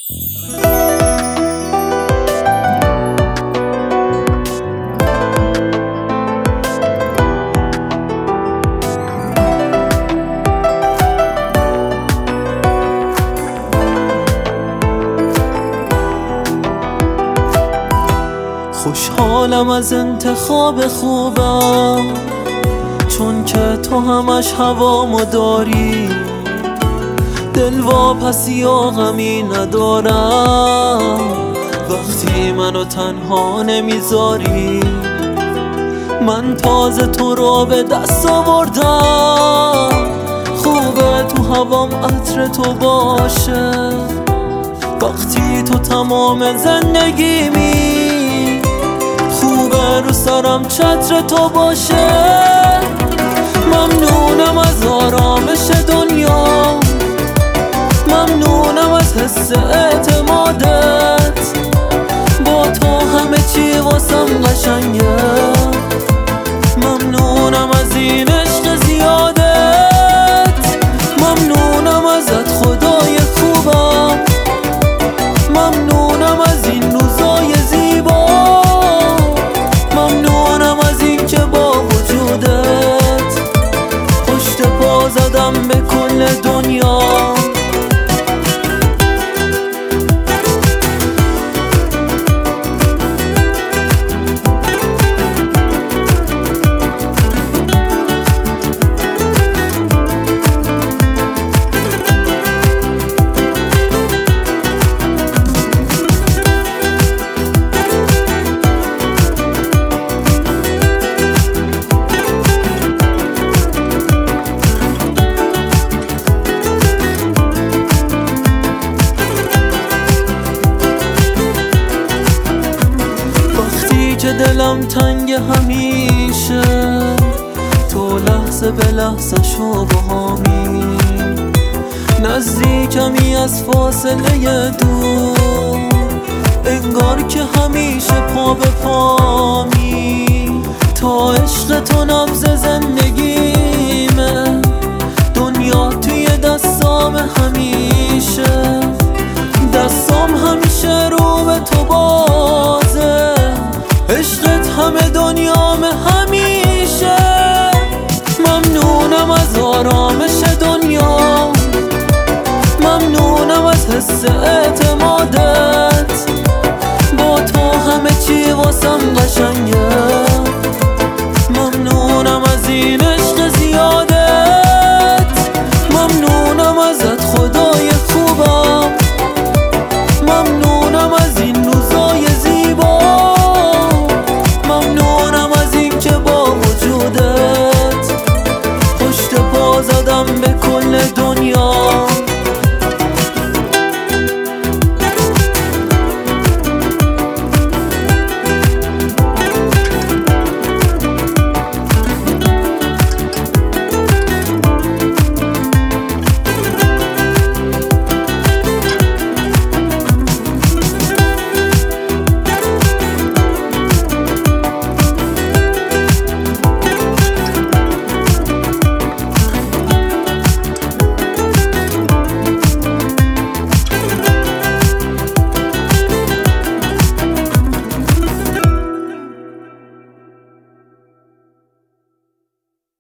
خوشحالم از انتخاب خوبم، چون که تو همش هوامو داری. دل واپسی یا غمی ندارم وقتی منو تنها نمیذاری. من تازه تو رو به دست آوردم، خوبه تو هوام عطر تو باشه. وقتی تو تمام زندگیمی، خوبه رو سرم چتر تو باشه. ممنونم از آرامش دنیا، ممنونم از حس اعتمادت. با تو همه چی واسم قشنگه. ممنونم از این عشق زیادت، ممنونم ازت خدای خوبم. ممنونم از این روزای زیبا، ممنونم از این که با وجودت پشت پا زدم به کل دنیا. که دلم تنگ همیشه، تو لحظه به لحظه شو باهامی. نزدیکمی از فاصله دور، انگار که همیشه پا به پامی. تا عشق تو نبض زندگیمه، دنیا توی دستام همیشه. دستام همیشه رو به تو بازه، عشقت همه دنیام همیشه. ممنونم از آرامش دنیا، ممنونم از حس اعتمادت. با تو همه چی واسم قشنگه.